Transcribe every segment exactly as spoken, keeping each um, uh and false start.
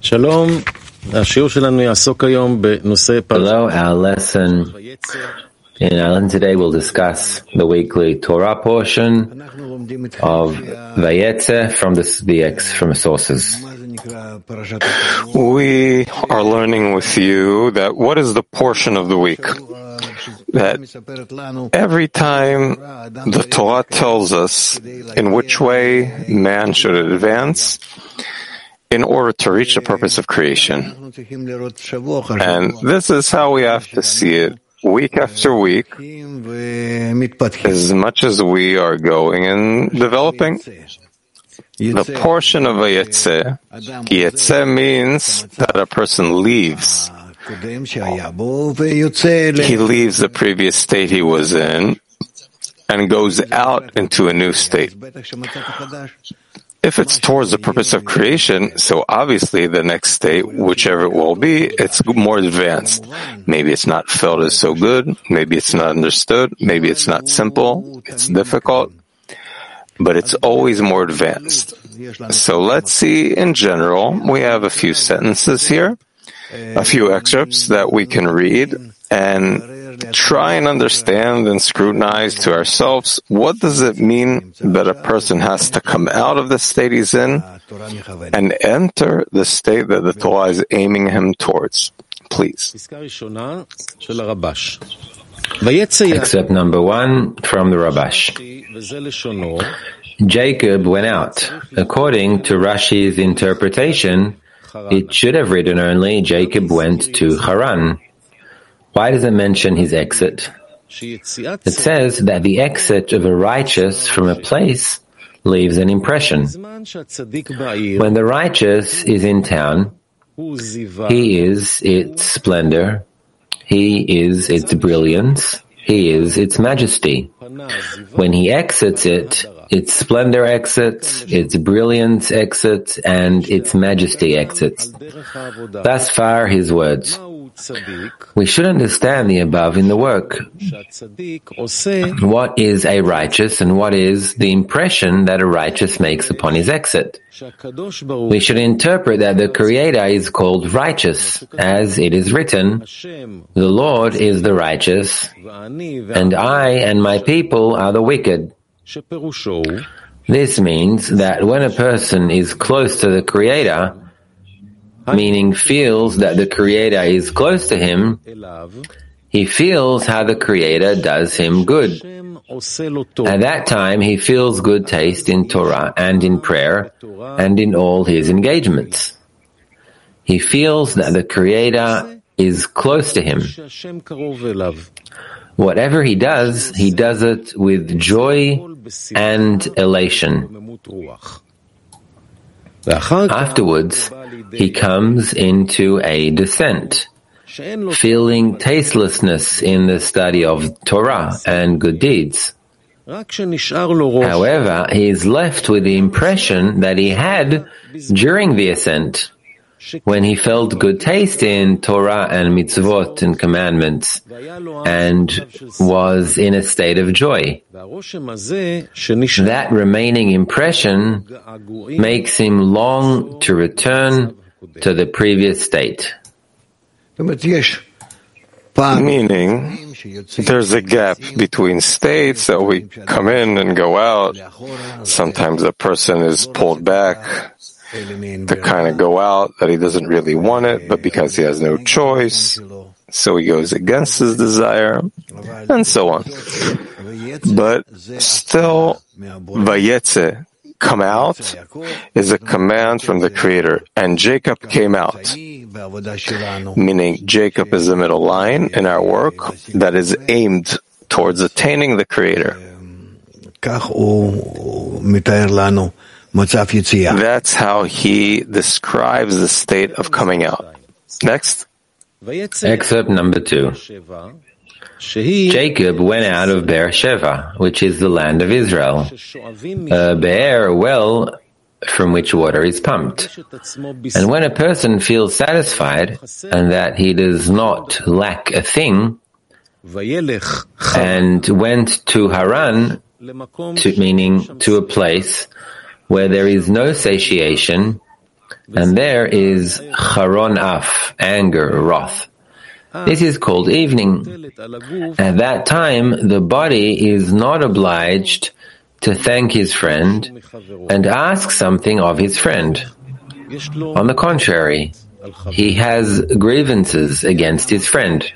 Hello, our lesson in our lesson today will discuss the weekly Torah portion of Vayetze from the, the from sources. We are learning with you that what is the portion of the week? That every time the Torah tells us in which way man should advance in order to reach the purpose of creation. And this is how we have to see it week after week, as much as we are going and developing. The portion of Vayetze, Yetze means that a person leaves. He leaves the previous state he was in and goes out into a new state. If it's towards the purpose of creation, so obviously the next state, whichever it will be, it's more advanced. Maybe it's not felt as so good, maybe it's not understood, maybe it's not simple, it's difficult, but it's always more advanced. So let's see in general, we have a few sentences here, a few excerpts that we can read and try and understand and scrutinize to ourselves, what does it mean that a person has to come out of the state he's in and enter the state that the Torah is aiming him towards? Please. Excerpt number one from the Rabash. Jacob went out. According to Rashi's interpretation, it should have written only Jacob went to Haran. Why does it mention his exit? It says that the exit of a righteous from a place leaves an impression. When the righteous is in town, he is its splendor, he is its brilliance, he is its majesty. When he exits it, its splendor exits, its brilliance exits, and its majesty exits. Thus far his words. We should understand the above in the work. What is a righteous and what is the impression that a righteous makes upon his exit? We should interpret that the Creator is called righteous, as it is written, the Lord is the righteous, and I and my people are the wicked. This means that when a person is close to the Creator, meaning feels that the Creator is close to him, he feels how the Creator does him good. At that time, he feels good taste in Torah and in prayer and in all his engagements. He feels that the Creator is close to him. Whatever he does, he does it with joy and elation. Afterwards, he comes into a descent, feeling tastelessness in the study of Torah and good deeds. However, he is left with the impression that he had during the ascent, when he felt good taste in Torah and mitzvot and commandments, and was in a state of joy. That remaining impression makes him long to return to the previous state. Meaning, there's a gap between states that we come in and go out. Sometimes a person is pulled back to kind of go out, that he doesn't really want it, but because he has no choice, so he goes against his desire, and so on. But still, Vayetze, come out, is a command from the Creator, and Jacob came out, meaning Jacob is the middle line in our work that is aimed towards attaining the Creator. That's how he describes the state of coming out. Next. Excerpt number two. Jacob went out of Beersheba, which is the land of Israel, a be'er, a well from which water is pumped. And when a person feels satisfied and that he does not lack a thing, and went to Haran, to, meaning to a place where there is no satiation and there is charon af, anger, wrath. This is called evening. At that time, the body is not obliged to thank his friend and ask something of his friend. On the contrary, he has grievances against his friend.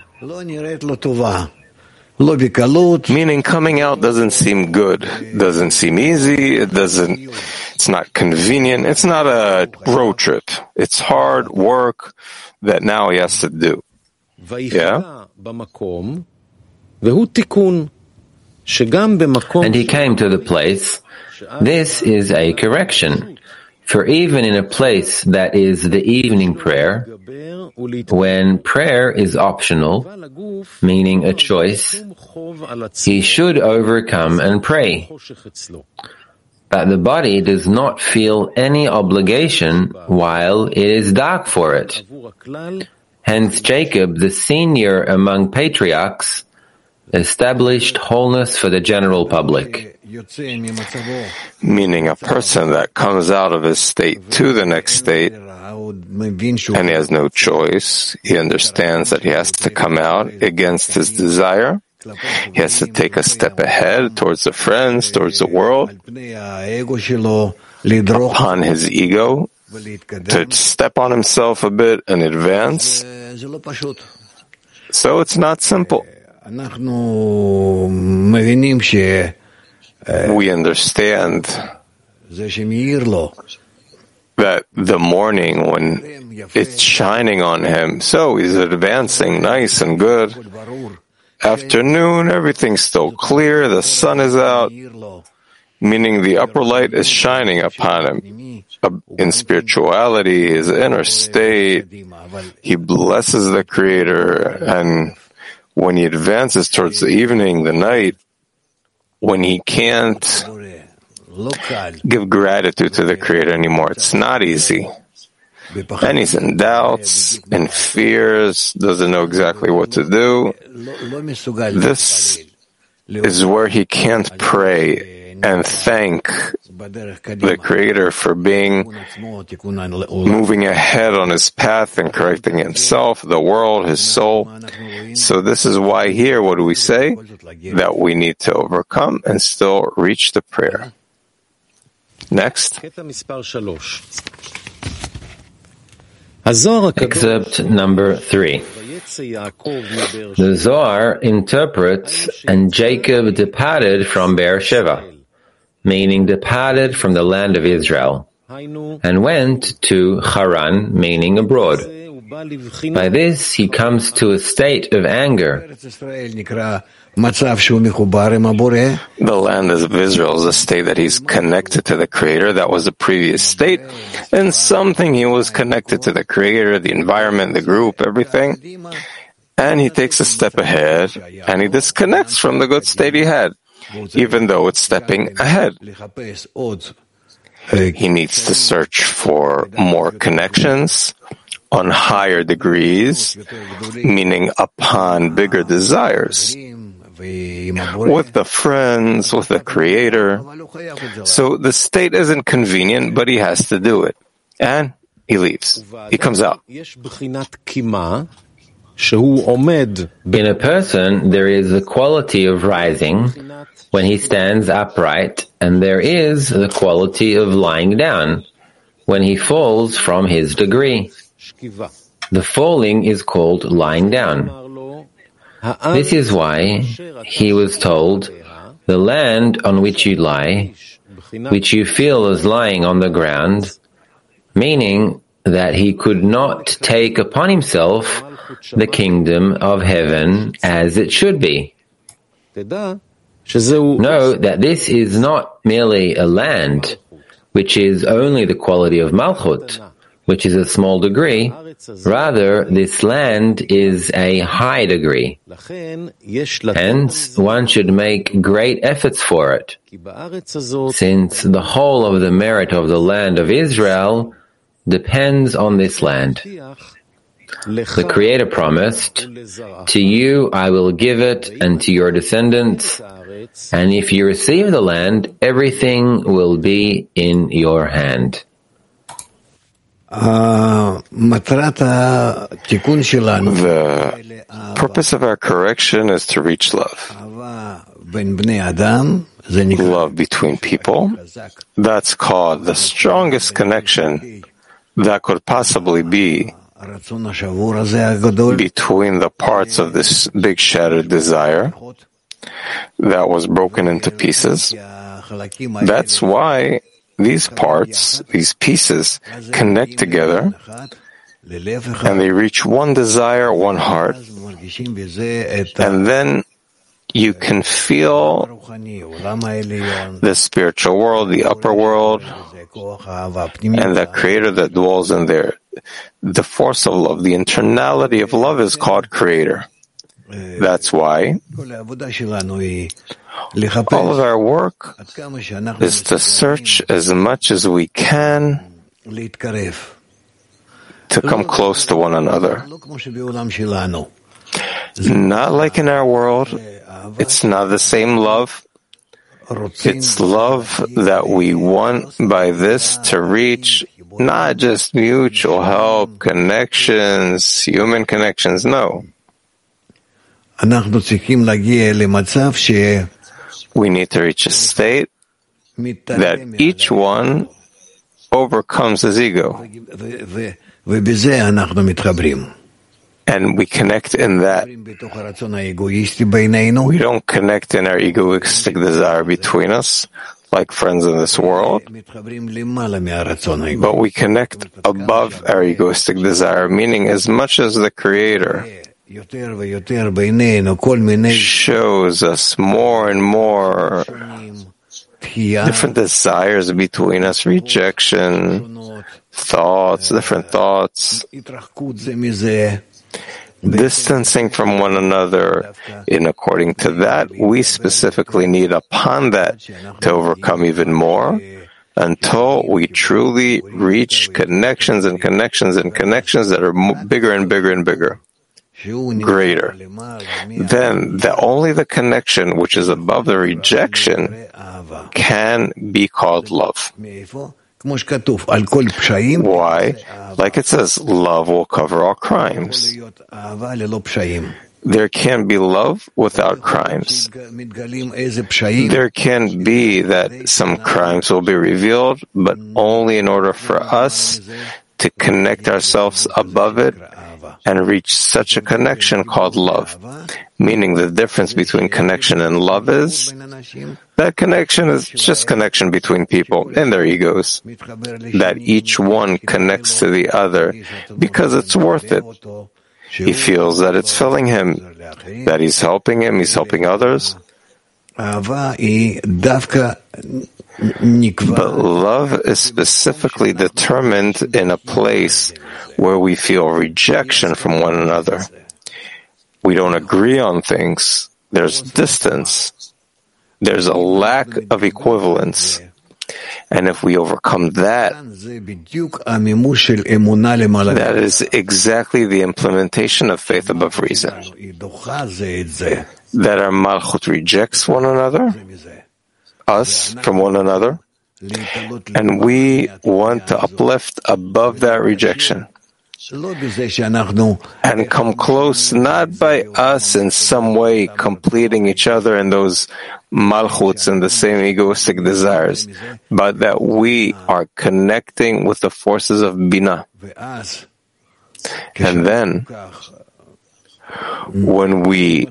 Meaning coming out doesn't seem good, doesn't seem easy, it doesn't, it's not convenient, it's not a road trip. It's hard work that now he has to do. Yeah? And he came to the place. This is a correction. For even in a place that is the evening prayer, when prayer is optional, meaning a choice, he should overcome and pray. But the body does not feel any obligation while it is dark for it. Hence Jacob, the senior among patriarchs, established wholeness for the general public. Meaning a person that comes out of his state to the next state, and he has no choice. He understands that he has to come out against his desire. He has to take a step ahead towards the friends, towards the world, upon his ego, to step on himself a bit and advance. So it's not simple. We understand that the morning when it's shining on him, so he's advancing nice and good. Afternoon, everything's still clear, the sun is out, meaning the upper light is shining upon him. In spirituality, his inner state, he blesses the Creator, and when he advances towards the evening, the night, when he can't give gratitude to the Creator anymore, it's not easy. And he's in doubts, in fears, doesn't know exactly what to do. This is where he can't pray and thank the Creator for being moving ahead on his path and correcting himself, the world, his soul. So this is why here, what do we say? That we need to overcome and still reach the prayer. Next. Excerpt number three. The Zohar interprets, and Jacob departed from Beersheba, meaning departed from the land of Israel, and went to Haran, meaning abroad. By this he comes to a state of anger. The land of Israel is a state that he's connected to the Creator. That was the previous state. And something he was connected to the Creator, the environment, the group, everything. And he takes a step ahead and he disconnects from the good state he had, even though it's stepping ahead. He needs to search for more connections on higher degrees, meaning upon bigger desires, with the friends, with the Creator. So the state isn't convenient, but he has to do it. And he leaves. He comes out. In a person, there is the quality of rising when he stands upright, and there is the quality of lying down when he falls from his degree. The falling is called lying down. This is why he was told, the land on which you lie, which you feel as lying on the ground, meaning that he could not take upon himself the kingdom of heaven as it should be. Know that this is not merely a land, which is only the quality of Malchut, which is a small degree. Rather, this land is a high degree. Hence, one should make great efforts for it, since the whole of the merit of the land of Israel depends on this land. The Creator promised, to you I will give it and to your descendants, and if you receive the land, everything will be in your hand. The purpose of our correction is to reach love. Love between people, that's called the strongest connection that could possibly be between the parts of this big shattered desire that was broken into pieces. That's why these parts, these pieces, connect together and they reach one desire, one heart, and then you can feel the spiritual world, the upper world, and the Creator that dwells in there. The force of love, the internality of love is called Creator. That's why all of our work is to search as much as we can to come close to one another. Not like in our world. It's not the same love. It's love that we want by this to reach not just mutual help, connections, human connections, no. We need to reach a state that each one overcomes his ego. And we connect in that. We don't connect in our egoistic desire between us, like friends in this world, but we connect above our egoistic desire, meaning as much as the Creator shows us more and more different desires between us, rejection, thoughts, different thoughts, distancing from one another. In according to that, we specifically need upon that to overcome even more until we truly reach connections and connections and connections that are bigger and bigger and bigger, greater. Then the, only the connection which is above the rejection can be called love. Why? Like it says, love will cover all crimes. There can be love without crimes. There can be that some crimes will be revealed, but only in order for us to connect ourselves above it and reach such a connection called love. Meaning the difference between connection and love is that connection is just connection between people and their egos. That each one connects to the other because it's worth it. He feels that it's filling him, that he's helping him, he's helping others. But love is specifically determined in a place where we feel rejection from one another. We don't agree on things. There's distance. There's a lack of equivalence. And if we overcome that, that is exactly the implementation of faith above reason. That our Malchut rejects one another, us from one another, and we want to uplift above that rejection and come close, not by us in some way completing each other in those malchuts and the same egoistic desires, but that we are connecting with the forces of Binah. And then, when we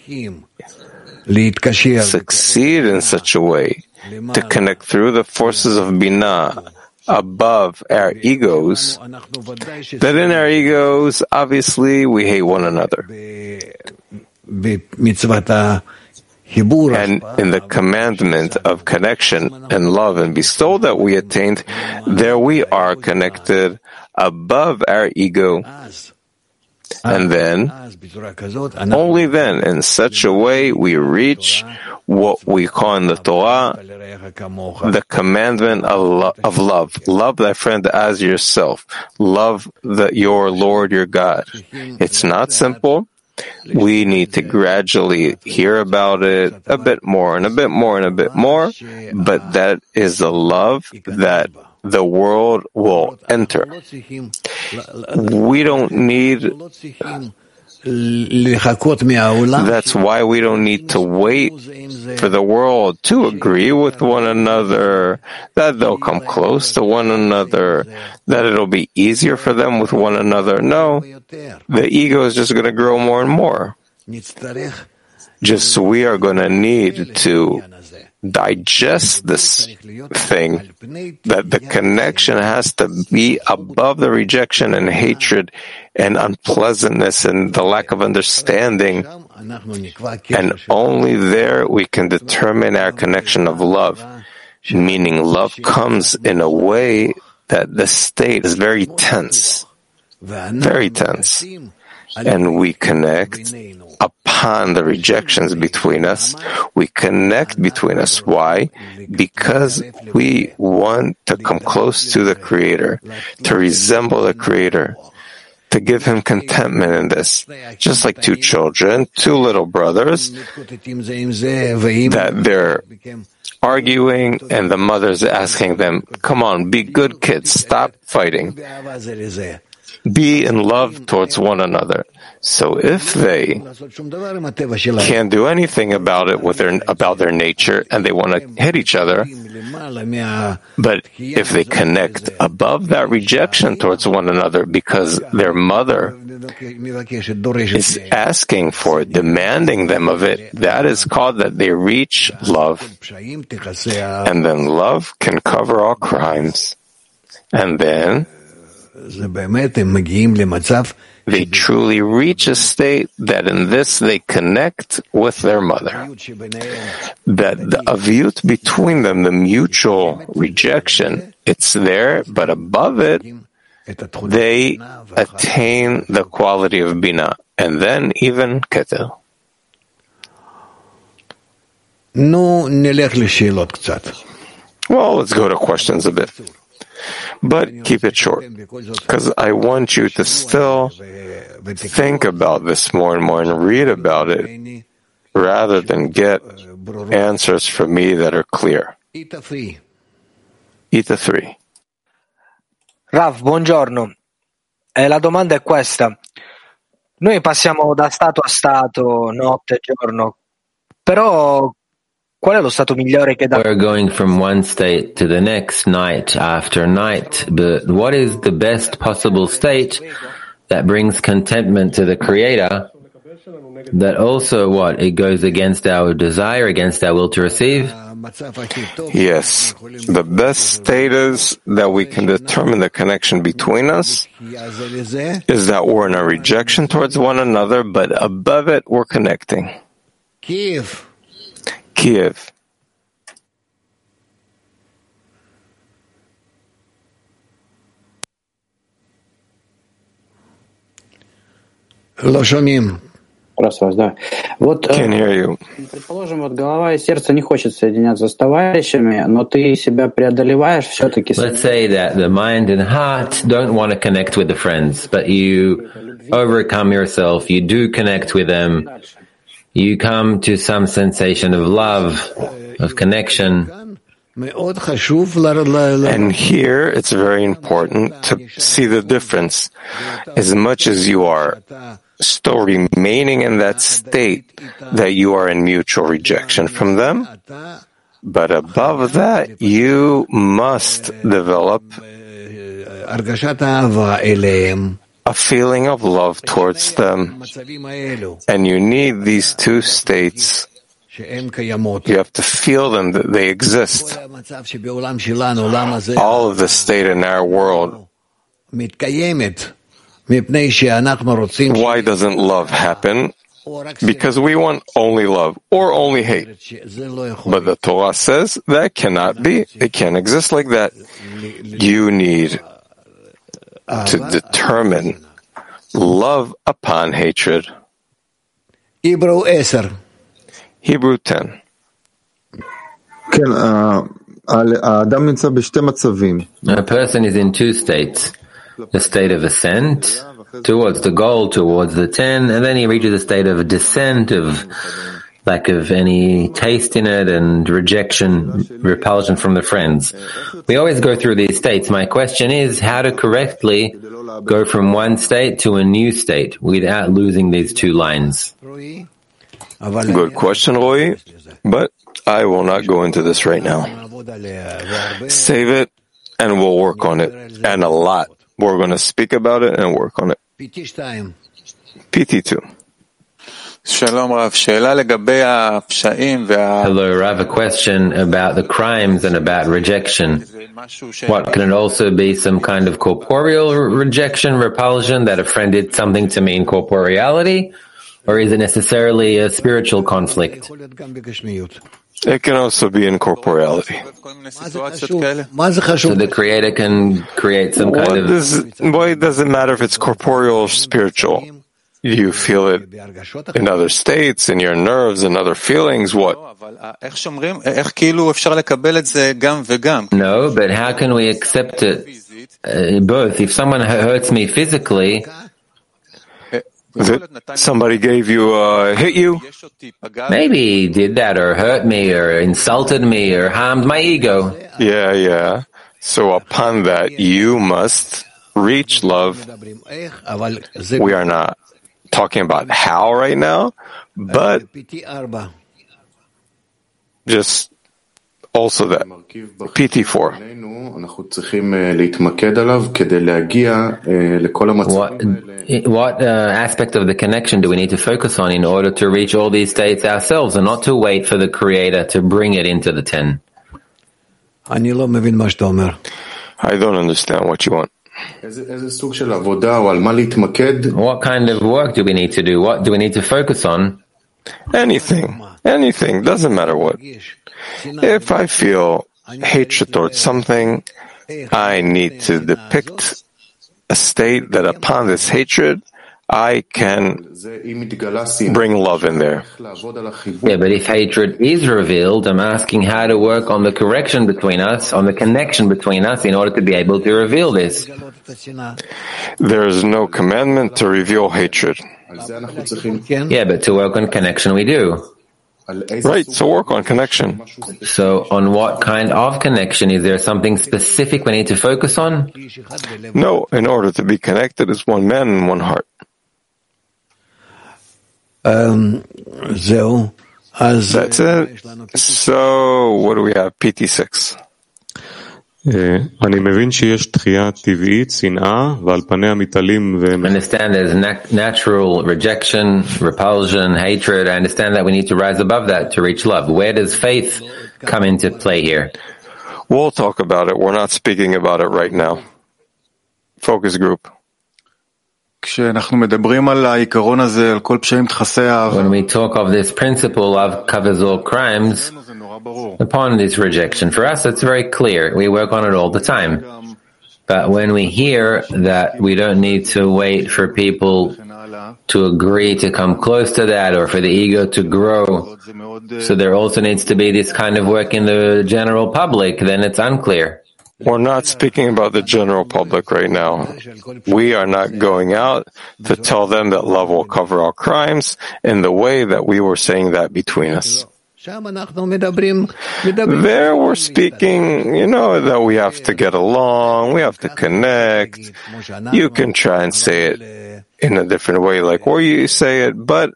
succeed in such a way to connect through the forces of Binah above our egos, that in our egos, obviously, we hate one another. And in the commandment of connection and love and bestowal that we attained, there we are connected above our ego. And then, only then, in such a way, we reach what we call in the Torah the commandment of love. Love thy friend as yourself. Love the, your Lord, your God. It's not simple. We need to gradually hear about it a bit more and a bit more and a bit more, but that is the love that the world will enter. We don't need That's why we don't need to wait for the world to agree with one another, that they'll come close to one another, that it'll be easier for them with one another. No, the ego is just going to grow more and more. Just we are going to need to digest this thing, that the connection has to be above the rejection and hatred and unpleasantness and the lack of understanding, and only there we can determine our connection of love, meaning love comes in a way that the state is very tense, very tense, and we connect upon the rejections between us. We connect between us. Why? Because we want to come close to the Creator, to resemble the Creator, to give Him contentment in this. Just like two children, two little brothers, that they're arguing and the mother's asking them, come on, be good kids, stop fighting. Be in love towards one another. So if they can't do anything about it with their about their nature and they want to hit each other, but if they connect above that rejection towards one another because their mother is asking for it, demanding them of it, that is called that they reach love. And then love can cover all crimes. And then they truly reach a state that in this they connect with their mother. That the avyut between them, the mutual rejection, it's there, but above it, they attain the quality of Bina, and then even Keter. Well, let's go to questions a bit. But keep it short, because I want you to still think about this more and more and read about it, rather than get answers from me that are clear. Ita three. Rav, buongiorno. Eh, la domanda è questa. Noi passiamo da stato a stato, notte e giorno, però qual è lo stato migliore che dà? We're going from one state to the next, night after night, but what is the best possible state that brings contentment to the Creator, that also, what, it goes against our desire, against our will to receive? Yes. The best state is that we can determine the connection between us is that we're in a rejection towards one another, but above it, we're connecting. Kiev. Kiev. Can't hear you. Предположим, вот голова и сердце не хочет соединяться с товарищами, но ты себя преодолеваешь все-таки. Let's say that the mind and heart don't want to connect with the friends, but you overcome yourself, you do connect with them. You come to some sensation of love, of connection. And here it's very important to see the difference. As much as you are still remaining in that state that you are in mutual rejection from them, but above that you must develop a feeling of love towards them. And you need these two states. You have to feel them, that they exist. All of the state in our world. Why doesn't love happen? Because we want only love or only hate. But the Torah says that cannot be. It can't exist like that. You need to determine love upon hatred. Hebrew ten. Hebrew ten. A person is in two states. The state of ascent towards the goal, towards the ten, and then he reaches a state of descent, of lack of any taste in it, and rejection, repulsion from the friends. We always go through these states. My question is how to correctly go from one state to a new state without losing these two lines. Good question, Roy, but I will not go into this right now. Save it, and we'll work on it, and a lot. We're going to speak about it and work on it. P T two. Hello, Rav. A question about the crimes and about rejection. What, can it also be some kind of corporeal rejection, repulsion, that a friend did something to me in corporeality? Or is it necessarily a spiritual conflict? It can also be in corporeality. So the Creator can create some kind what of... Does, why does it matter if it's corporeal or spiritual? You feel it in other states, in your nerves, and other feelings. What? No, but how can we accept it uh, both? If someone hurts me physically... That somebody gave you, uh, hit you? Maybe he did that, or hurt me, or insulted me, or harmed my ego. Yeah, yeah. So upon that, you must reach love. We are not talking about how right now, but just also that. P T four. What, what uh, aspect of the connection do we need to focus on in order to reach all these states ourselves and not to wait for the Creator to bring it into the ten? I don't understand what you want. What kind of work do we need to do? What do we need to focus on? Anything. Anything. Doesn't matter what. If I feel hatred towards something, I need to depict a state that upon this hatred, I can bring love in there. Yeah, but if hatred is revealed, I'm asking how to work on the correction between us, on the connection between us, in order to be able to reveal this. There is no commandment to reveal hatred. Yeah, but to work on connection we do. Right, so work on connection. So on what kind of connection? Is there something specific we need to focus on? No, in order to be connected as one man and one heart. Um, That's it. So, what do we have? P T six. I understand there's nat- natural rejection, repulsion, hatred. I understand that we need to rise above that to reach love. Where does faith come into play here? We'll talk about it. We're not speaking about it right now. Focus group. When we talk of this principle, love covers all crimes. Upon this rejection, for us, it's very clear. We work on it all the time. But when we hear that we don't need to wait for people to agree to come close to that or for the ego to grow, so there also needs to be this kind of work in the general public, then it's unclear. We're not speaking about the general public right now. We are not going out to tell them that love will cover all crimes in the way that we were saying that between us. There we're speaking, you know, that we have to get along, we have to connect. You can try and say it in a different way, like where you say it, but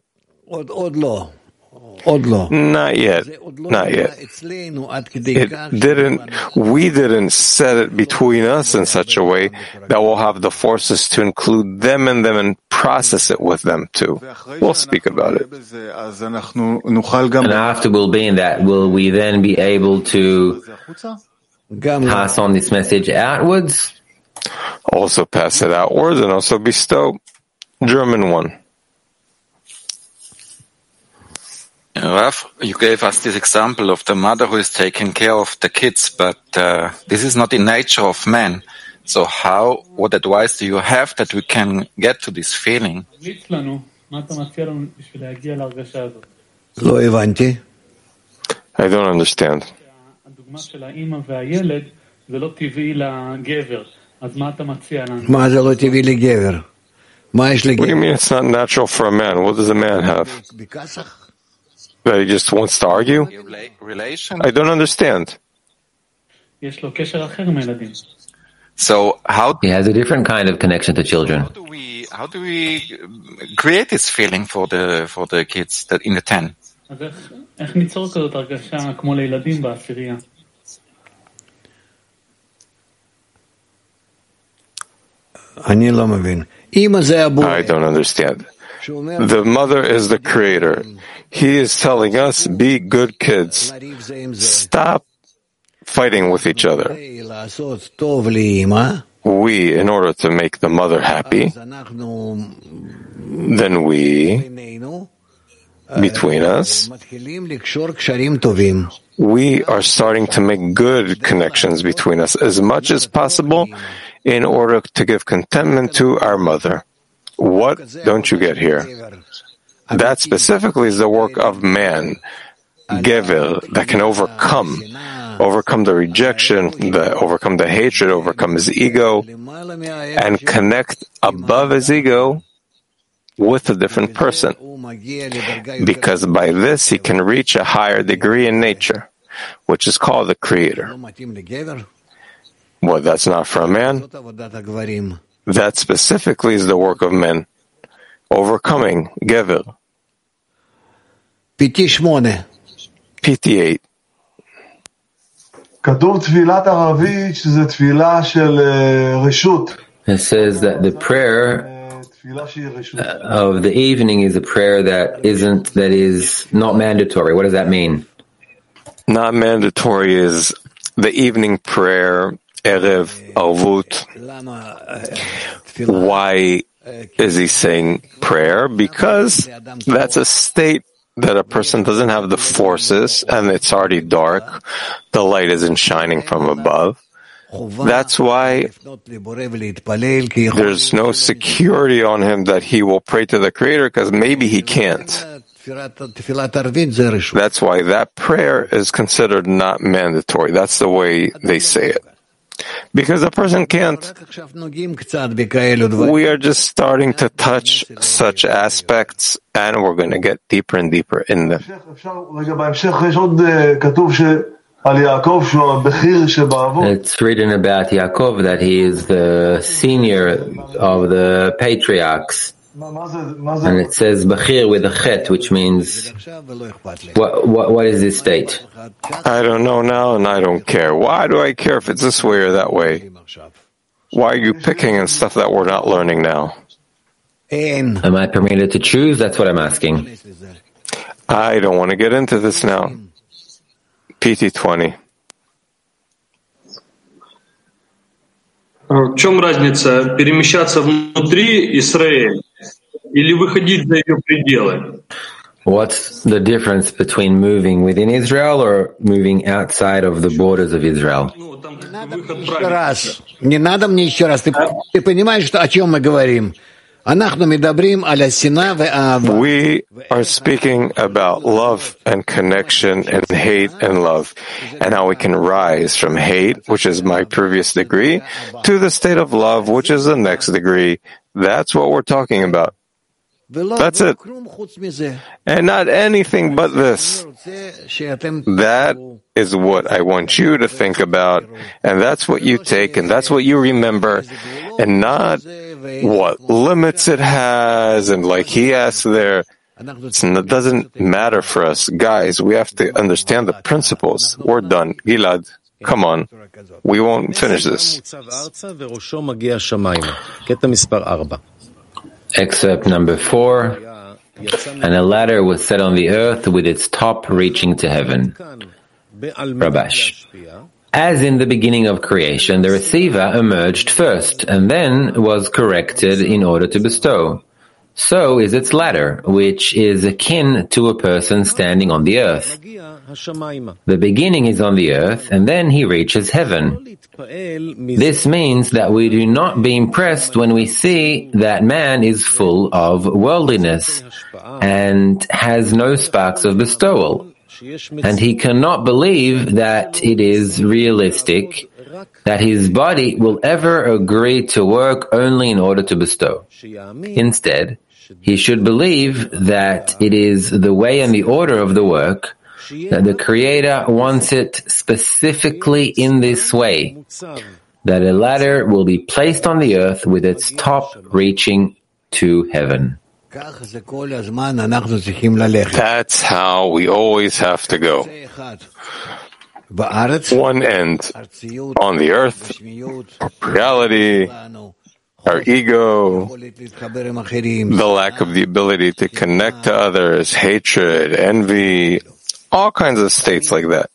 not yet. Not yet. It didn't, we didn't set it between us in such a way that we'll have the forces to include them in them and process it with them too. We'll speak about it. And after we'll be in that, will we then be able to pass on this message outwards? Also pass it outwards and also bestow. German one. Rav, you gave us this example of the mother who is taking care of the kids, but uh, this is not in nature of man. So how, what advice do you have that we can get to this feeling? I don't understand. What do you mean it's not natural for a man? What does a man have? That he just wants to argue? Relation. I don't understand. So how He has a different kind of connection to children. how do we how do we create this feeling for the for the kids that in the ten? אז איך, איך ניצור כזאת הרגשה כמו לילדים בעשירייה? אני לא מבין. אמא זה הבורא. I don't understand. The mother is the creator. He is telling us, be good kids. Stop fighting with each other. לעשות טוב לאמא, We, in order to make the mother happy, אז אנחנו then we, בינינו between us, מתחילים לקשור קשרים טובים. we are starting to make good connections between us as much as possible in order to give contentment to our mother. What don't you get here? That specifically is the work of man, Gever, that can overcome, overcome the rejection, the, overcome the hatred, overcome his ego, and connect above his ego with a different person. Because by this he can reach a higher degree in nature, which is called the creator. Well, that's not for a man. That specifically is the work of men. Overcoming, Gever. פיתי שמונה. P T eight. כתוב תפילת ערבית שזה תפילה של רשות. It says that the prayer תפילה שהיא רשות. of the evening is a prayer that isn't, that is not mandatory. What does that mean? Not mandatory is the evening prayer, Erev, Arvut. Why is he saying prayer? Because that's a state that a person doesn't have the forces and it's already dark. The light isn't shining from above. That's why there's no security on him that he will pray to the Creator, because maybe he can't. That's why that prayer is considered not mandatory. That's the way they say it. Because a person can't. We are just starting to touch such aspects, and we're going to get deeper and deeper in them. It's written about Yaakov that he is the senior of the patriarchs. And it says Bachir with a chet, which means, what, what, what is this state? I don't know now, and I don't care. Why do I care if it's this way or that way? Why are you picking on stuff that we're not learning now? Am I permitted to choose? That's what I'm asking. I don't want to get into this now. P T twenty. В чем разница? Перемещаться внутри Израиля или выходить за ее пределы? What's the difference between moving within Israel or moving outside of the borders of Israel? Еще раз. Не надо мне еще раз. Ты, ты понимаешь, что, о чем мы говорим? We are speaking about love and connection and hate and love, and how we can rise from hate, which is my previous degree, to the state of love, which is the next degree. That's what we're talking about. That's it. And not anything but this. That is what I want you to think about, and that's what you take, and that's what you remember, and not what limits it has, and like he asked there, it doesn't matter for us. Guys, we have to understand the principles. We're done. Gilad, come on. We won't finish this. Excerpt number four. And a ladder was set on the earth with its top reaching to heaven. Rabash. As in the beginning of creation, the receiver emerged first and then was corrected in order to bestow. So is its ladder, which is akin to a person standing on the earth. The beginning is on the earth, and then he reaches heaven. This means that we do not be impressed when we see that man is full of worldliness and has no sparks of bestowal, and he cannot believe that it is realistic that his body will ever agree to work only in order to bestow. Instead, he should believe that it is the way and the order of the work, that the Creator wants it specifically in this way, that a ladder will be placed on the earth with its top reaching to heaven. That's how we always have to go. One end on the earth, reality, our ego, the lack of the ability to connect to others, hatred, envy, all kinds of states like that.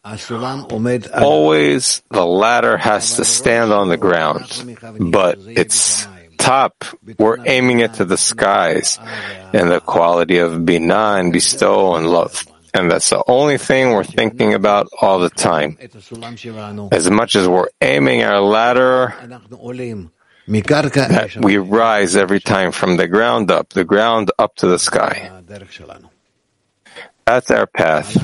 Always the ladder has to stand on the ground, but its top, we're aiming it to the skies and the quality of binah and bestowal and love. And that's the only thing we're thinking about all the time. As much as we're aiming our ladder, that we rise every time from the ground up, the ground up to the sky. That's our path.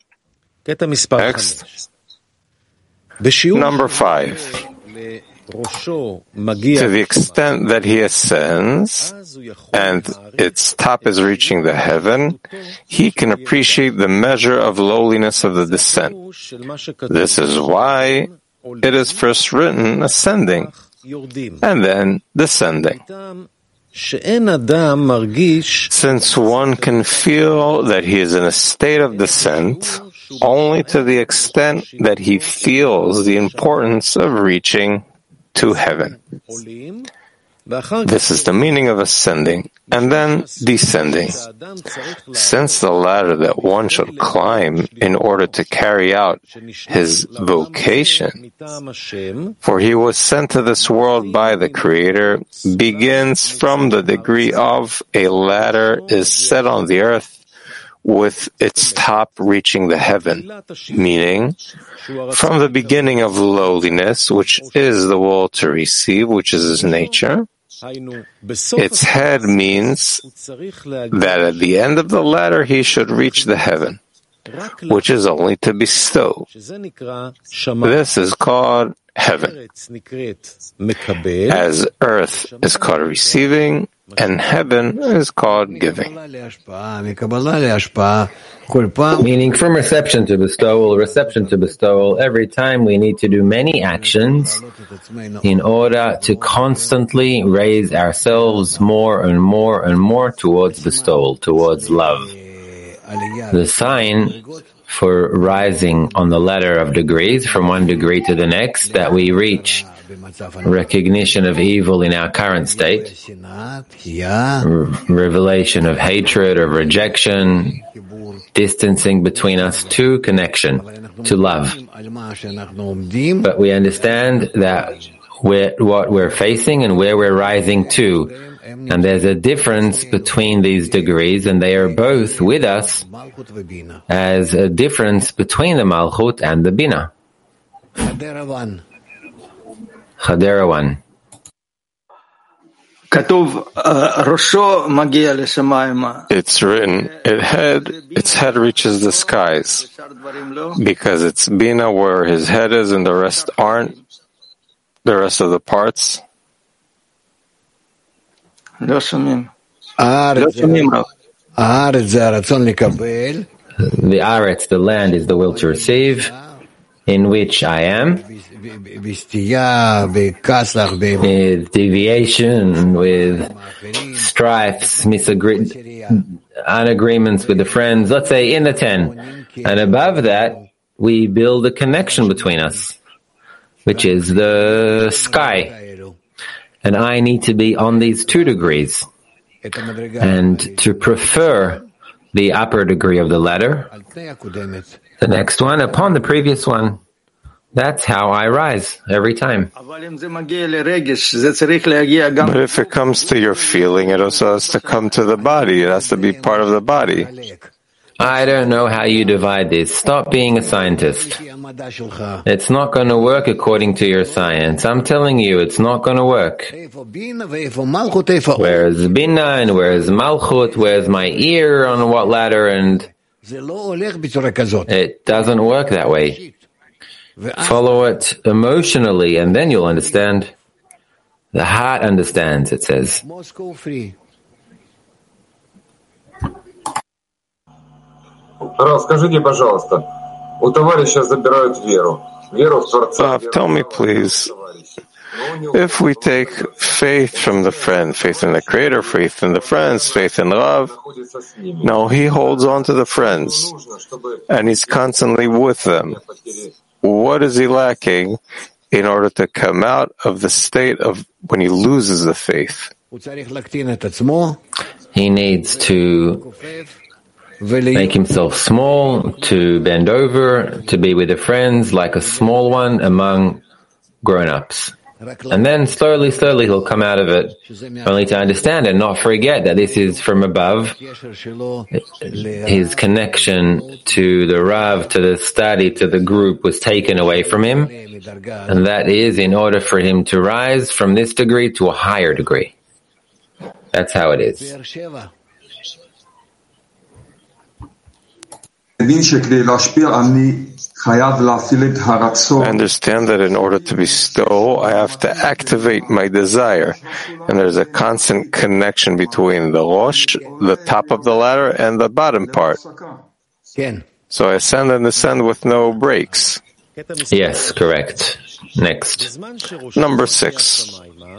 Next, number five. To the extent that he ascends and its top is reaching the heaven, he can appreciate the measure of lowliness of the descent. This is why it is first written ascending and then descending. Since one can feel that he is in a state of descent only to the extent that he feels the importance of reaching to heaven. This is the meaning of ascending and then descending. Since the ladder that one should climb in order to carry out his vocation, for he was sent to this world by the Creator, begins from the degree of a ladder is set on the earth with its top reaching the heaven, meaning from the beginning of lowliness, which is the will to receive, which is his nature. Its head means that at the end of the ladder he should reach the heaven, which is only to bestow. This is called heaven, as earth is called receiving, and heaven is called giving. Meaning from reception to bestowal, reception to bestowal, every time we need to do many actions in order to constantly raise ourselves more and more and more towards bestowal, towards love. The sign for rising on the ladder of degrees from one degree to the next, that we reach recognition of evil in our current state, revelation of hatred, of rejection, distancing between us to connection, to love. But we understand that we're, what we're facing and where we're rising to. And there's a difference between these degrees, and they are both with us as a difference between the Malchut and the Bina. Chadera one. It's written, it head, its head reaches the skies, because it's Bina where his head is and the rest aren't, the rest of the parts. The Aretz, the land, is the will to receive, in which I am, with deviation, with strifes, misagree- unagreements with the friends, let's say in the ten. And above that, we build a connection between us, which is the sky. And I need to be on these two degrees, and to prefer the upper degree of the ladder, the next one, upon the previous one. That's how I rise every time. But if it comes to your feeling, it also has to come to the body. It has to be part of the body. I don't know how you divide this. Stop being a scientist. It's not going to work according to your science. I'm telling you, it's not going to work. Where's Bina and where's Malchut? Where's my ear on what ladder? And it doesn't work that way. Follow it emotionally, and then you'll understand. The heart understands, it says. Rav, tell me please, if we take faith from the friend, faith in the Creator, faith in the friends, faith in Rav, now he holds on to the friends, and he's constantly with them. What is he lacking in order to come out of the state of when he loses the faith? He needs to make himself small, to bend over, to be with the friends like a small one among grown-ups. And then slowly, slowly he'll come out of it, only to understand and not forget that this is from above. His connection to the Rav, to the study, to the group was taken away from him. And that is in order for him to rise from this degree to a higher degree. That's how it is. I understand that in order to bestow, I have to activate my desire. And there's a constant connection between the Rosh, the top of the ladder, and the bottom part. So I ascend and descend with no breaks. Yes, correct. Next. Number six.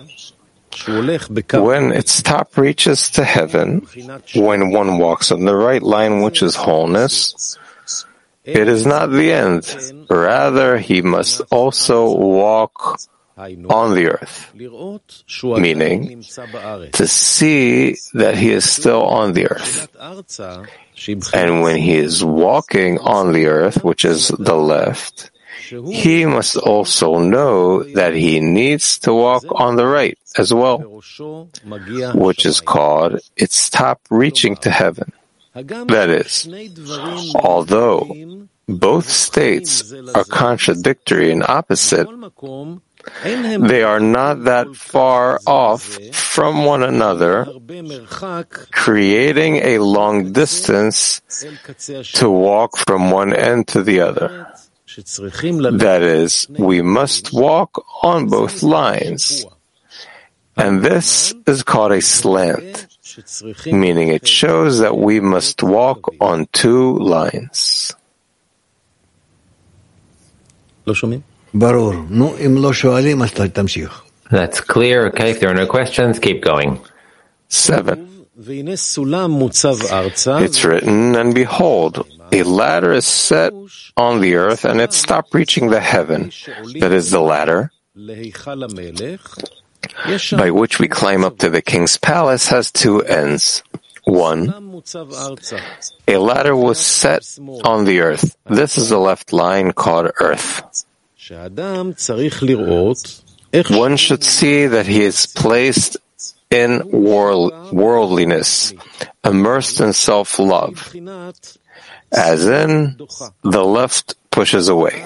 When its top reaches to heaven, when one walks on the right line, which is wholeness, it is not the end. Rather, he must also walk on the earth, meaning to see that he is still on the earth. And when he is walking on the earth, which is the left, he must also know that he needs to walk on the right as well, which is called its top reaching to heaven. That is, although both states are contradictory and opposite, they are not that far off from one another, creating a long distance to walk from one end to the other. That is, we must walk on both lines. And this is called a slant, meaning it shows that we must walk on two lines. That's clear. Okay, if there are no questions, keep going. Seven. It's written, and behold, a ladder is set on the earth, and it stopped reaching the heaven. That is the ladder by which we climb up to the king's palace has two ends. One, a ladder was set on the earth. This is the left line called earth. One should see that he is placed in world, worldliness, immersed in self-love, as in the left pushes away.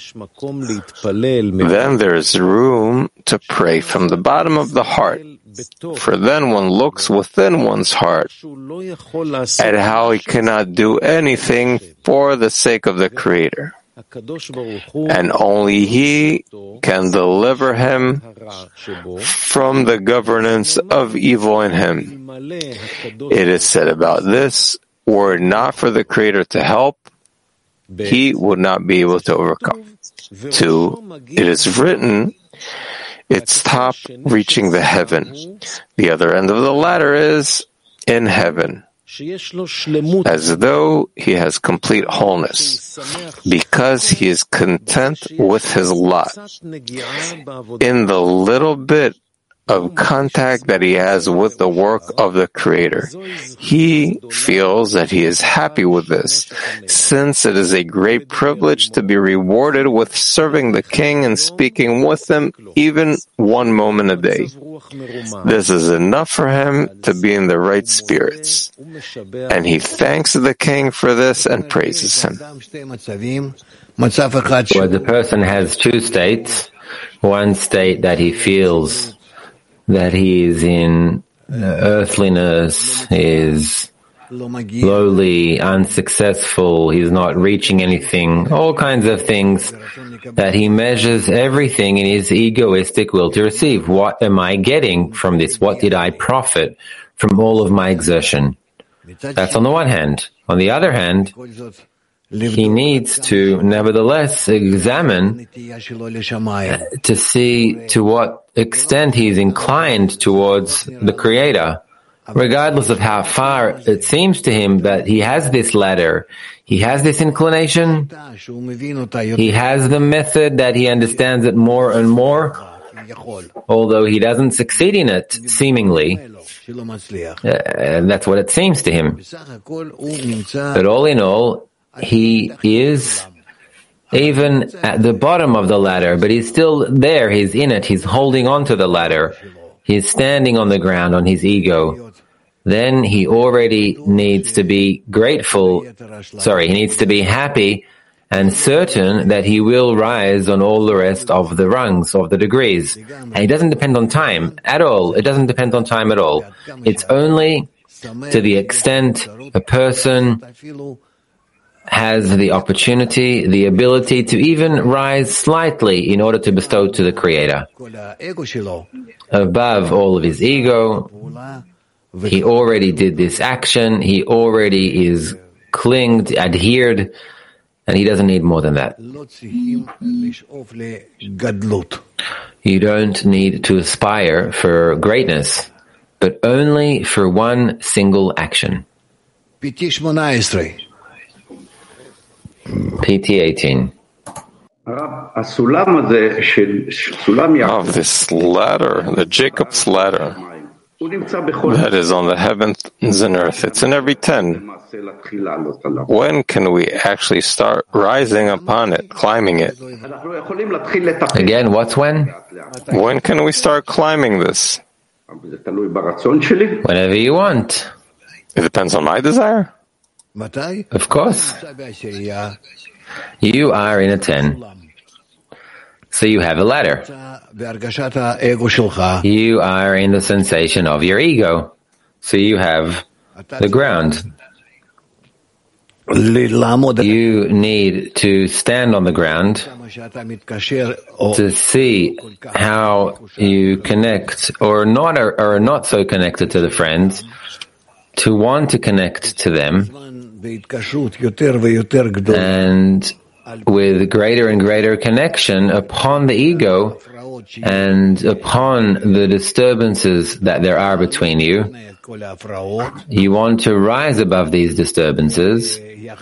Then there is room to pray from the bottom of the heart, for then one looks within one's heart at how he cannot do anything for the sake of the Creator. And only He can deliver him from the governance of evil in him. It is said about this, were it not for the Creator to help, he would not be able to overcome. Two, it is written, its top reaching the heaven. The other end of the ladder is in heaven, as though he has complete wholeness, because he is content with his lot. In the little bit of contact that he has with the work of the Creator, he feels that he is happy with this, since it is a great privilege to be rewarded with serving the King and speaking with him even one moment a day. This is enough for him to be in the right spirits, and he thanks the King for this and praises him. Where the person has two states, one state that he feels that he is in uh, earthliness, is lowly, unsuccessful, he's not reaching anything, all kinds of things, that he measures everything in his egoistic will to receive. What am I getting from this? What did I profit from all of my exertion? That's on the one hand. On the other hand, he needs to nevertheless examine to see to what extent he is inclined towards the Creator, regardless of how far it seems to him that he has this ladder, he has this inclination, he has the method that he understands it more and more, although he doesn't succeed in it, seemingly. Uh, that's what it seems to him. But all in all, he is even at the bottom of the ladder, but he's still there, he's in it, he's holding on to the ladder, he's standing on the ground on his ego. Then he already needs to be grateful, sorry, he needs to be happy and certain that he will rise on all the rest of the rungs, of the degrees. And it doesn't depend on time at all. It doesn't depend on time at all. It's only to the extent a person has the opportunity, the ability to even rise slightly in order to bestow to the Creator. Above all of his ego, he already did this action, he already is clinged, adhered, and he doesn't need more than that. You don't need to aspire for greatness, but only for one single action. P T eighteen. Of this ladder, the Jacob's ladder, that is on the heavens and earth, it's in every ten. When can we actually start rising upon it, climbing it? Again, what's when? When can we start climbing this? Whenever you want. It depends on my desire. Of course. You are in a ten. So you have a ladder. You are in the sensation of your ego. So you have the ground. You need to stand on the ground to see how you connect or not, or are not so connected to the friends, to want to connect to them, and with greater and greater connection upon the ego and upon the disturbances that there are between you. You want to rise above these disturbances,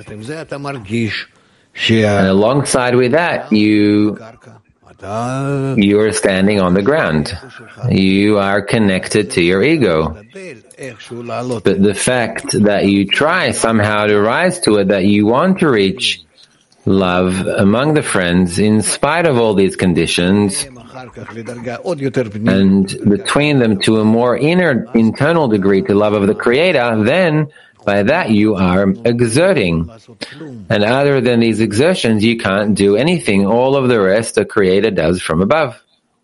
and alongside with that, you you are standing on the ground. You are connected to your ego. But the fact that you try somehow to rise to it, that you want to reach love among the friends in spite of all these conditions, and between them to a more inner, internal degree to love of the Creator, then by that you are exerting. And other than these exertions, you can't do anything. All of the rest the Creator does from above.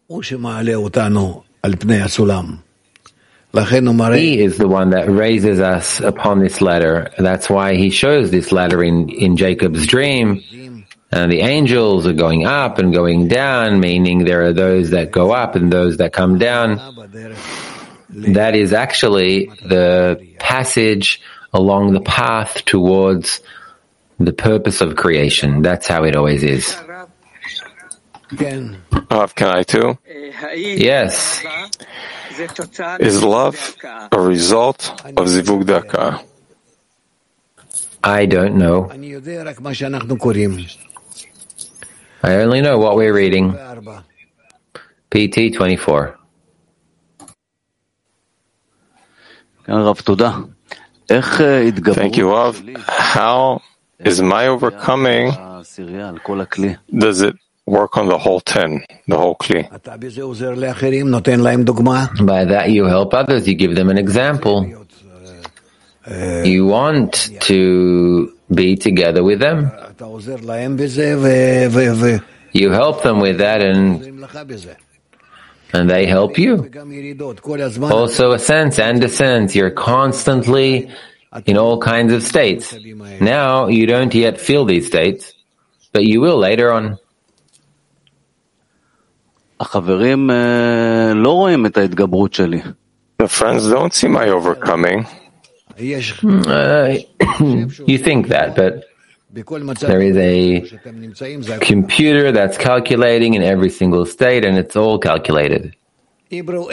He is the one that raises us upon this ladder. That's why he shows this ladder in, in Jacob's dream. And the angels are going up and going down, meaning there are those that go up and those that come down. That is actually the passage along the path towards the purpose of creation. That's how it always is. Uh, can I too? Yes. Is love a result of Zivug Daka? I don't know. I only know what we're reading. P T twenty-four. Thank you, Rav. How is my overcoming, does it work on the whole ten, the whole Kli? By that you help others, you give them an example. You want to be together with them. You help them with that, and and they help you. Also ascents and descents. You're constantly in all kinds of states. Now you don't yet feel these states, but you will later on. The friends don't see my overcoming. Uh, you think that, but there is a computer that's calculating in every single state, and it's all calculated. Hebrew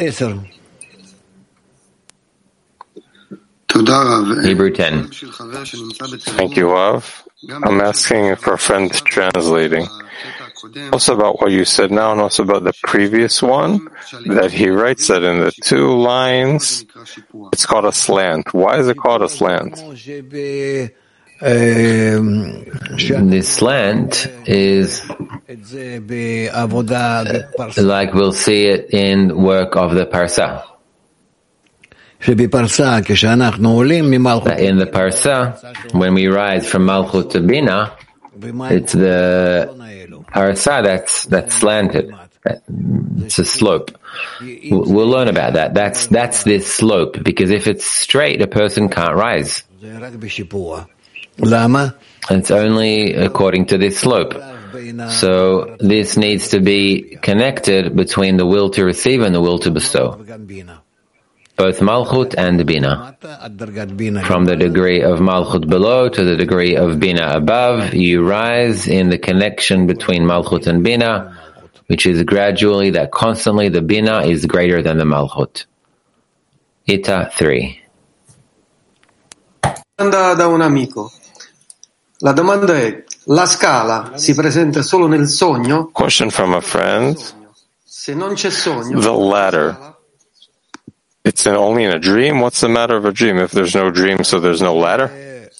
ten. Thank you, Rav. I'm asking if our friend is translating. Also about what you said now, and also about the previous one, that he writes that in the two lines, it's called a slant. Why is it called a slant? The slant is like we'll see it in work of the Parsa. That in the Parsa, when we rise from Malchut to Bina, it's the Parsa that's that's slanted. It's a slope. We'll learn about that. That's that's this slope, because if it's straight, a person can't rise. It's only according to this slope. So this needs to be connected between the will to receive and the will to bestow. Both Malchut and Bina. From the degree of Malchut below to the degree of Bina above, you rise in the connection between Malchut and Bina, which is gradually that constantly the Bina is greater than the Malchut. Ita three. Domanda da un amico. La domanda è: la scala si presenta solo nel sogno? Question from a friend. Se non c'è sogno, the ladder. It's in, only in a dream? What's the matter of a dream? If there's no dream, so there's no ladder?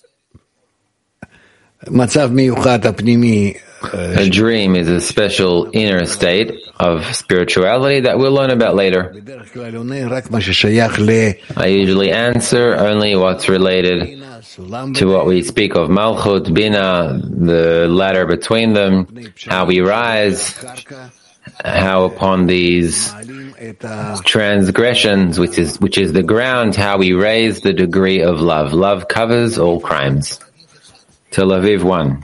A dream is a special inner state of spirituality that we'll learn about later. I usually answer only what's related to what we speak of Malchut, Bina, the ladder between them, how we rise, how upon these transgressions, which is which is the ground, how we raise the degree of love. Love covers all crimes. Tel Aviv one.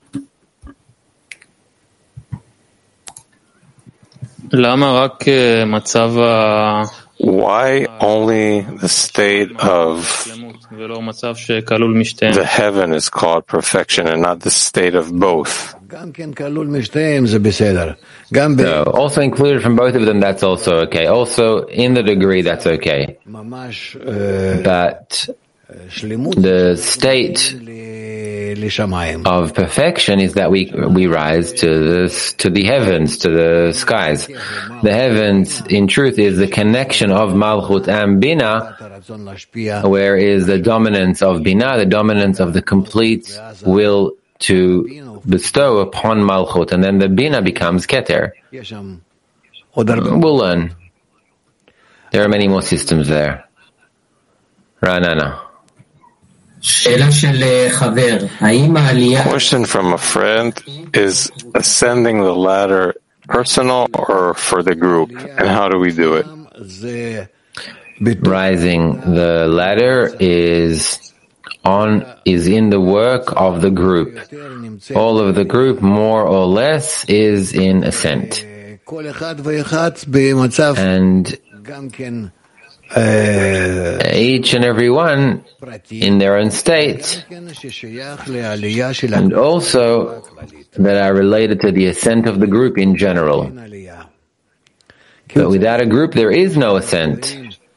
Why only the state of the heaven is called perfection and not the state of both? No, also included from both of them, that's also okay. Also, in the degree, that's okay. But the state of perfection is that we we rise to the, to the heavens, to the skies. The heavens, in truth, is the connection of Malchut and Bina, where is the dominance of Bina, the dominance of the complete will to bestow upon Malchut, and then the Bina becomes Keter. We'll learn. There are many more systems there. Ranana. Question from a friend: is ascending the ladder personal or for the group, and how do we do it? Rising the ladder is on is in the work of the group. All of the group, more or less, is in ascent. And Uh, each and every one in their own state, and also that are related to the ascent of the group in general. But without a group, there is no ascent.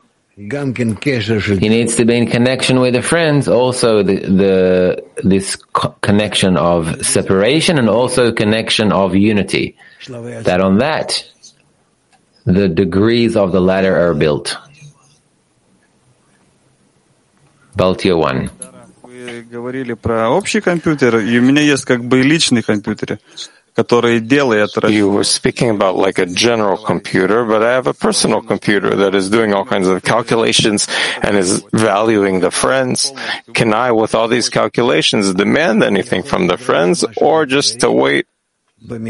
He needs to be in connection with the friends, also the, the this co- connection of separation and also connection of unity. That on that, the degrees of the ladder are built. Baltia one. Вы говорили про общий компьютер, и у меня есть как бы личный компьютер, который делает... You were speaking about like a general computer, but I have a personal computer that is doing all kinds of calculations and is valuing the friends. Can I, with all these calculations, demand anything from the friends, or just to wait? To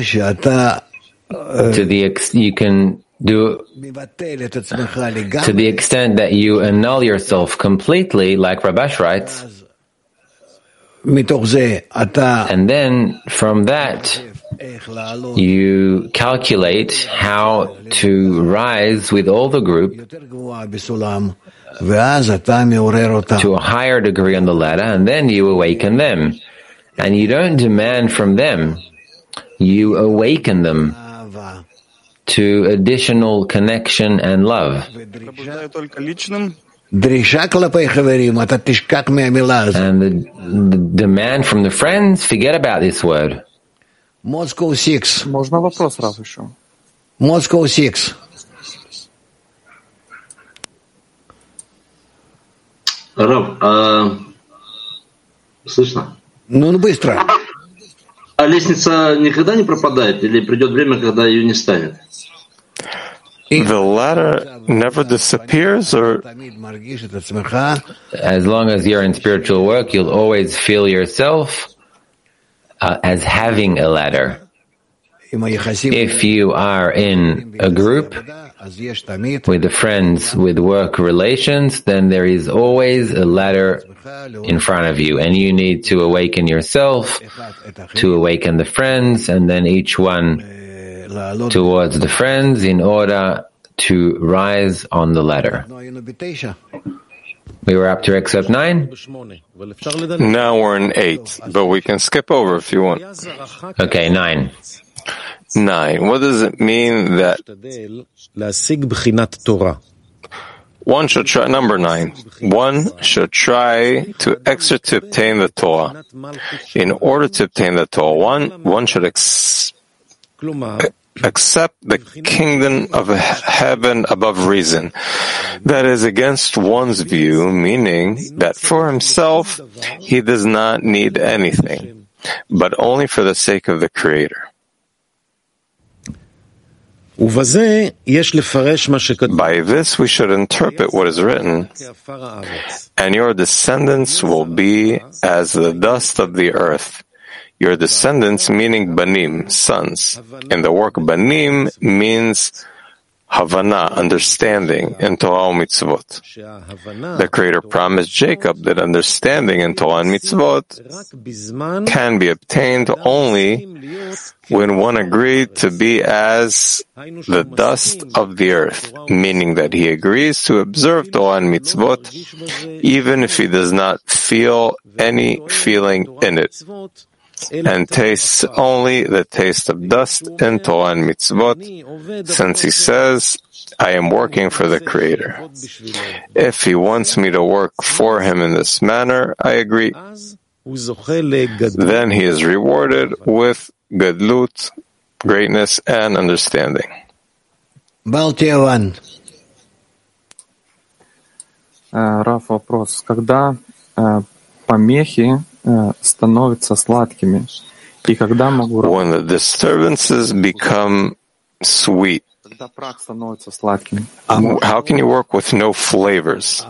the ex- you can do to the extent that you annul yourself completely, like Rabash writes, and then from that You calculate how to rise with all the group to a higher degree on the ladder, and then you awaken them. And you don't demand from them, you awaken them to additional connection and love. And the, the demand from the friends, forget about this word. Moscow six. Можно вопрос, Рав, еще? Moscow six. Рав, а... слышно? Ну, ну, быстро. А лестница никогда не пропадает? Или придет время, когда ее не станет? The ladder never disappears, or as long as you're in spiritual work, you'll always feel yourself uh, as having a ladder. If you are in a group with the friends with work relations, then there is always a ladder in front of you, and you need to awaken yourself, to awaken the friends, and then each one towards the friends in order to rise on the ladder. We were up to excerpt nine. Now we're in eight, but we can skip over if you want. Okay, nine. Nine. What does it mean that one should try, number nine, one should try to exert to obtain the Torah. In order to obtain the Torah, one, one should ex- accept the kingdom of heaven above reason. That is against one's view, meaning that for himself he does not need anything, but only for the sake of the Creator. By this we should interpret what is written, and your descendants will be as the dust of the earth. Your descendants meaning banim, sons. And the word banim means Havana, understanding, in Torah and mitzvot. The Creator promised Jacob that understanding in Torah and mitzvot can be obtained only when one agreed to be as the dust of the earth, meaning that he agrees to observe Torah and mitzvot even if he does not feel any feeling in it, and tastes only the taste of dust in Torah and mitzvot, since he says, I am working for the Creator. If he wants me to work for him in this manner, I agree. Then he is rewarded with gadlut, greatness, and understanding. Раф, вопрос. Когда помехи становятся сладкими, и когда могу... When the disturbances become sweet, когда прак становится сладким. How can you work with no flavors?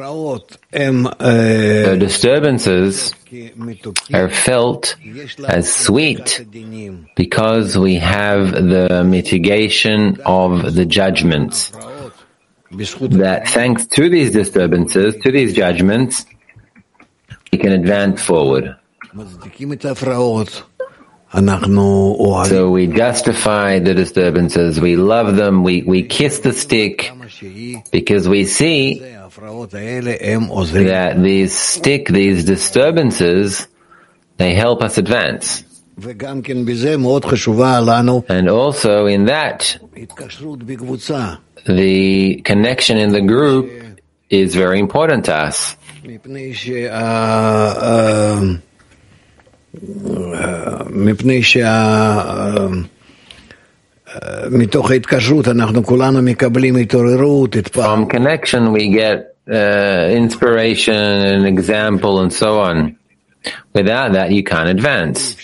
The disturbances are felt as sweet because we have the mitigation of the judgments. That thanks to these disturbances, to these judgments, we can advance forward. So we justify the disturbances, we love them, we, we kiss the stick, because we see that these stick, these disturbances, they help us advance. And also in that, the connection in the group is very important to us. מפני מתוך ההתקשרות אנחנו כולנו מקבלים התעוררות. From connection we get uh, inspiration and example and so on. Without that you can't advance.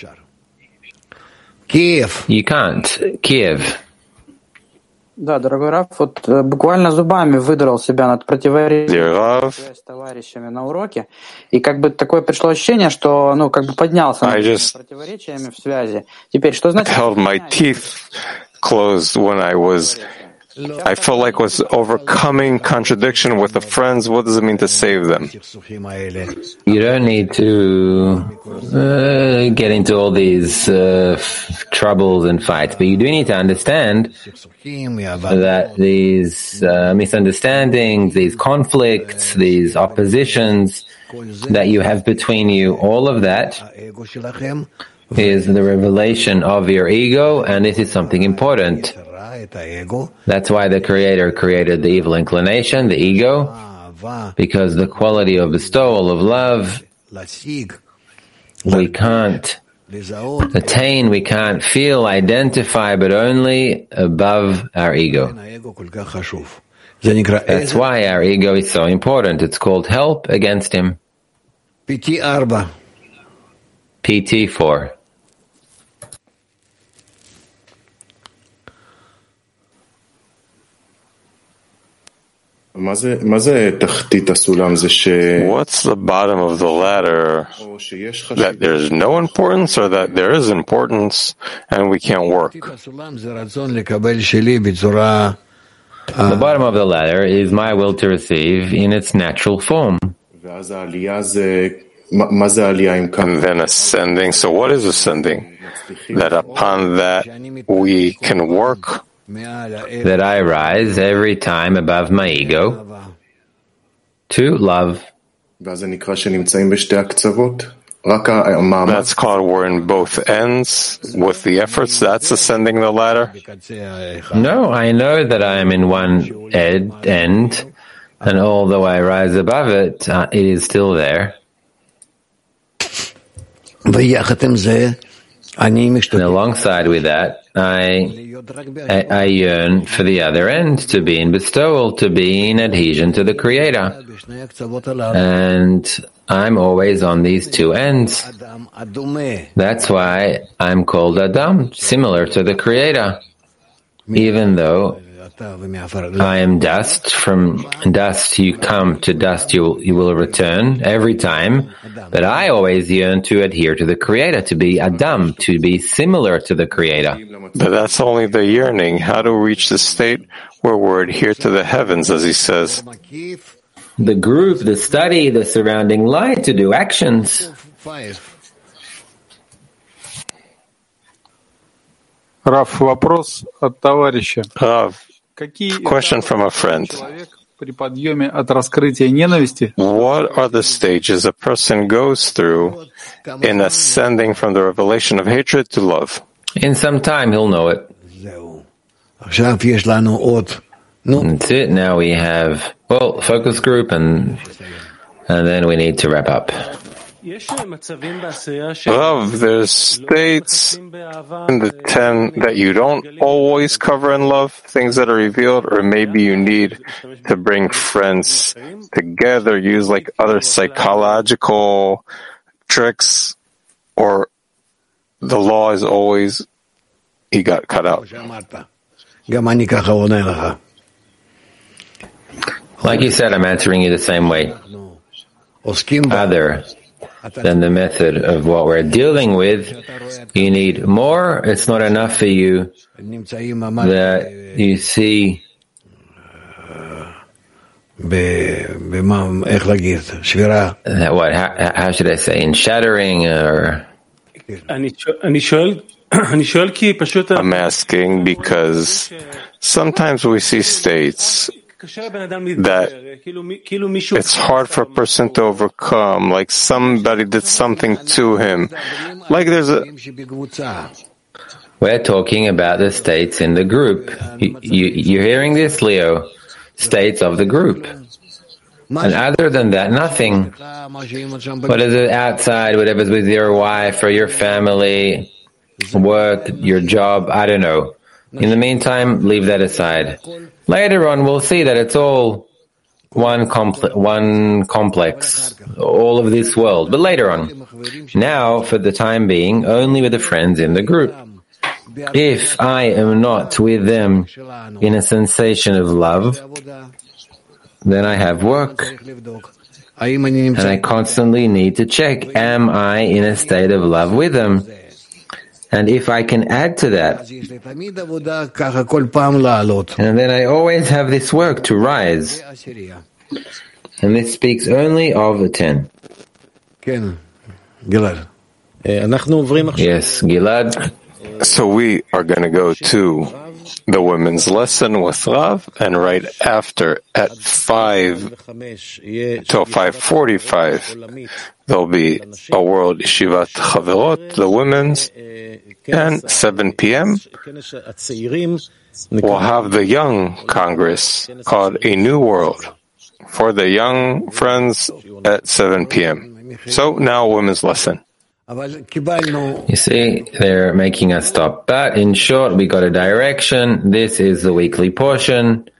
Kiev. You can't. Kiev. Да, дорогой Рав, вот буквально зубами выдрал себя над противоречием с товарищами на уроке, и как бы такое пришло ощущение, что, ну, как бы поднялся над противоречиями в связи. Теперь, что значит... I held my teeth closed when I was I felt like was overcoming contradiction with the friends. What does it mean to save them? You don't need to uh, get into all these uh, f- troubles and fights, but you do need to understand that these uh, misunderstandings, these conflicts, these oppositions that you have between you, all of that is the revelation of your ego, and this is something important. That's why the Creator created the evil inclination, the ego, because the quality of bestowal, of love, we can't attain, we can't feel, identify, but only above our ego. That's why our ego is so important. It's called help against him. P T four. What's the bottom of the ladder? That there's no importance, or that there is importance and we can't work? The bottom of the ladder is my will to receive in its natural form. And then ascending. So what is ascending? That upon that we can work? That I rise every time above my ego to love. That's called we're in both ends with the efforts. That's ascending the ladder? No, I know that I am in one ed, end, and although I rise above it, uh, it is still there. And alongside with that, I, I I yearn for the other end, to be in bestowal, to be in adhesion to the Creator. And I'm always on these two ends. That's why I'm called Adam, similar to the Creator. Even though I am dust, from dust you come, to dust you, you will return every time. But I always yearn to adhere to the Creator, to be Adam, to be similar to the Creator. But that's only the yearning. How to reach the state where we're adhere to the heavens, as he says? The group, the study, the surrounding light, to do actions. Раф, вопрос от товарища. Rav, question from a friend. При подъеме от раскрытия ненависти? What are the stages a person goes through in ascending from the revelation of hatred to love? In some time he'll know it. That's it. Now we have, well, focus group, and and then we need to wrap up. Rav, there's states in the ten that you don't always cover in love, things that are revealed, or maybe you need to bring friends together, use like other psychological tricks, or the law is always, he got cut out. Like you said, I'm answering you the same way. Other than the method of what we're dealing with, you need more. It's not enough for you that you see that what, how, how should I say, in shattering, or I'm asking because sometimes we see states that it's hard for a person to overcome, like somebody did something to him. Like there's a... We're talking about the states in the group. You, you, you're hearing this, Leo? States of the group. And other than that, nothing. What is it outside, whatever's with your wife or your family, work, your job, I don't know. In the meantime, leave that aside. Later on, we'll see that it's all one, compl- one complex, all of this world. But later on. Now, for the time being, only with the friends in the group. If I am not with them in a sensation of love, then I have work. And I constantly need to check, am I in a state of love with them? And if I can add to that, and then I always have this work to rise. And this speaks only of a ten. Yes, Gilad. So we are going to go to the women's lesson with Rav, and right after at five till five forty-five, there'll be a World Yeshivat Chaverot, the women's, and seven p.m. we'll have the Young Congress called A New World for the young friends at seven p.m. So now women's lesson. You see, they're making us stop. But in short, we got a direction. This is the weekly portion.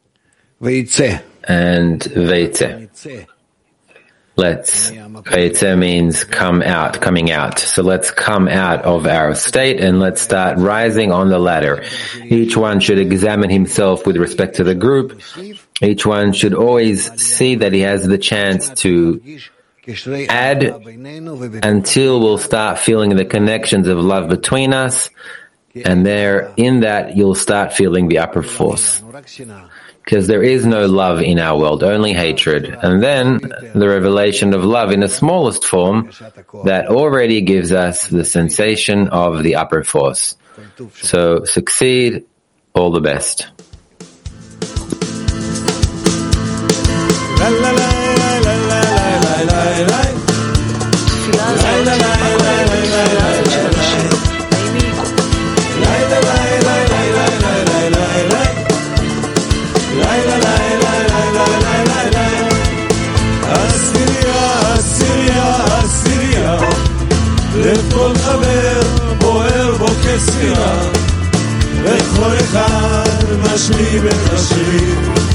And Veitze. Let's, Veitze means come out, coming out. So let's come out of our state and let's start rising on the ladder. Each one should examine himself with respect to the group. Each one should always see that he has the chance to add until we'll start feeling the connections of love between us, and there, in that, you'll start feeling the upper force. Because there is no love in our world, only hatred. And then the revelation of love in the smallest form, that already gives us the sensation of the upper force. So succeed, all the best. לכל חבר בוער בו כספירה, וכל אחד משלים את השיר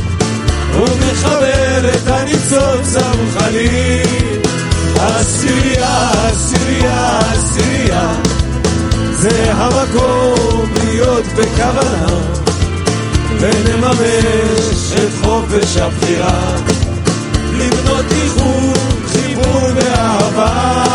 ומחבר את הניצוץ הרוחני. עשירייה, עשירייה, עשירייה, זה המקום להיות בכוונה ונממש את חופש הבחירה, לבנות איחוד, חיבור ואהבה.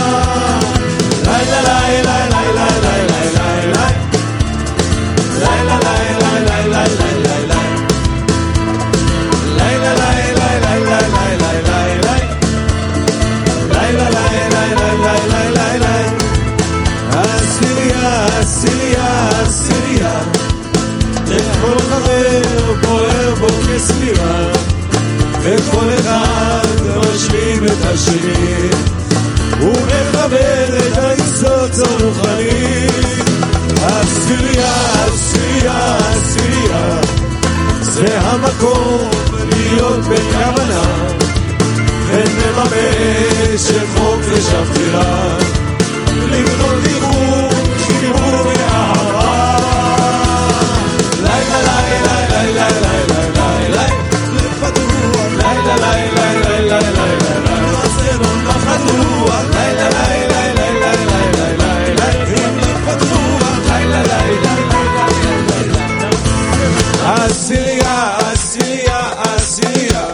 עשירייה, עשירייה, לכל חבר בוער בו כספירה, וכל אחד משלים את השני ומחבר את הניצוץ הרוחני. עשירייה, עשירייה, עשירייה, זה המקום להיות בכוונה ונממש את חופש הבחירה, לבנות איחוד, חיבור ואהבה. לילה, לילה, לילה, לילה, לילה, לפתוח, לילה, לילה, לילה, לילה, חסרון בחדוח, לילה, לילה, לילה, לילה, לילה, אם לפתוח, לילה, לילה, לילה, לילה. עשירייה, עשירייה, עשירייה,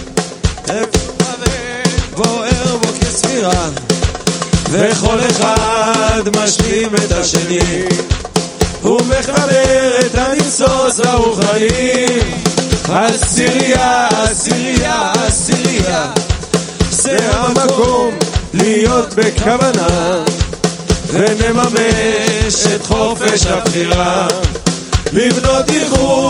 בוער בו כספירה, וכל אחד משלים את השני ומחבר את הניצוץ הרוחני. עשירייה, עשירייה, עשירייה, זה המקום להיות בכוונה ונממש את חופש הבחירה, לבנות איחוד